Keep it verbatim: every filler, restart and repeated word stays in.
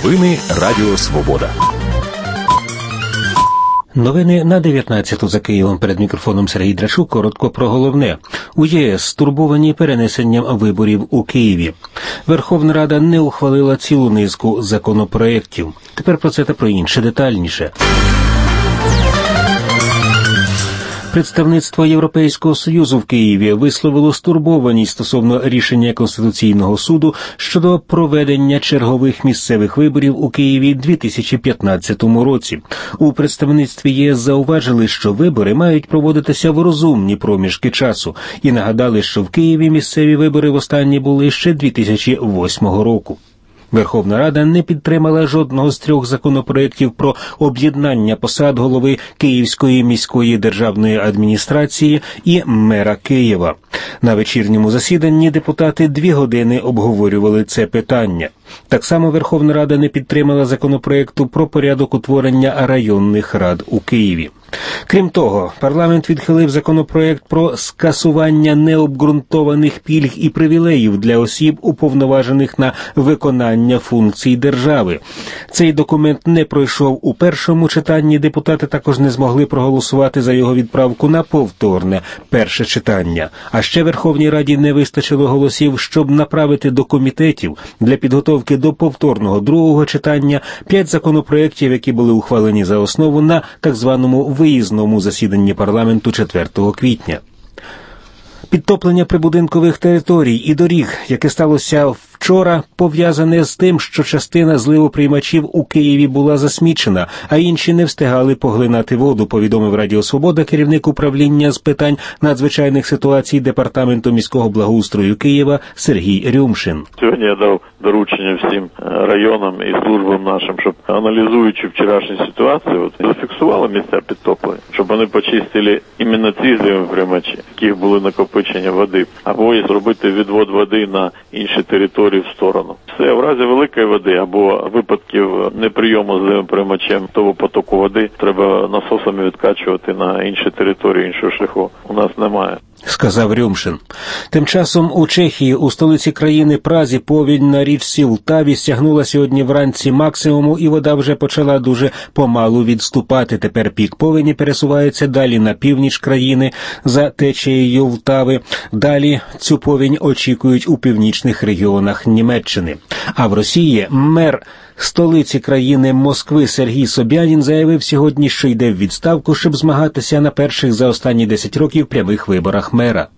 Новини Радіо Свобода. Новини на дев'ятнадцяту за Києвом. Перед мікрофоном Сергій Драчук. Коротко про головне. У ЄС стурбовані перенесенням виборів у Києві. Верховна Рада не ухвалила цілу низку законопроєктів. Тепер про це та про інше детальніше. Представництво Європейського Союзу в Києві висловило стурбованість стосовно рішення Конституційного суду щодо проведення чергових місцевих виборів у Києві дві тисячі п'ятнадцятому році. У представництві ЄС зауважили, що вибори мають проводитися в розумні проміжки часу і нагадали, що в Києві місцеві вибори востаннє були ще дві тисячі восьмого року. Верховна Рада не підтримала жодного з трьох законопроєктів про об'єднання посад голови Київської міської державної адміністрації і мера Києва. На вечірньому засіданні депутати дві години обговорювали це питання. Так само Верховна Рада не підтримала законопроєкту про порядок утворення районних рад у Києві. Крім того, парламент відхилив законопроєкт про скасування необґрунтованих пільг і привілеїв для осіб, уповноважених на виконання функцій держави. Цей документ не пройшов у першому читанні, депутати також не змогли проголосувати за його відправку на повторне перше читання. А ще Верховній Раді не вистачило голосів, щоб направити до комітетів для підготовки до повторного другого читання п'ять законопроєктів, які були ухвалені за основу на так званому виїзному засіданні парламенту четвертого квітня. Підтоплення прибудинкових територій і доріг, яке сталося вчора, пов'язане з тим, що частина зливоприймачів у Києві була засмічена, а інші не встигали поглинати воду, повідомив Радіо Свобода керівник управління з питань надзвичайних ситуацій Департаменту міського благоустрою Києва Сергій Рюмшин. Сьогодні я дав доручення всім районам і службам нашим, щоб, аналізуючи вчорашню ситуацію, от, зафіксували місця підтоплення, щоб вони почистили іменно ці зливоприймачі, в яких були накопичення води, або і зробити відвод води на інші території в сторону. Все, в разі великої води або випадків неприйому з зливоприймачем того потоку води треба насосами відкачувати на інші території, іншого шляху у нас немає, сказав Рюмшин. Тим часом у Чехії, у столиці країни Празі, повінь на річці Лтаві сягнула сьогодні вранці максимуму, і вода вже почала дуже помалу відступати. Тепер пік повені пересувається далі на північ країни за течією Лтави. Далі цю повінь очікують у північних регіонах Німеччини. А в Росії мер столиці країни Москви Сергій Собянін заявив сьогодні, що йде в відставку, щоб змагатися на перших за останні десять років прямих виборах мера.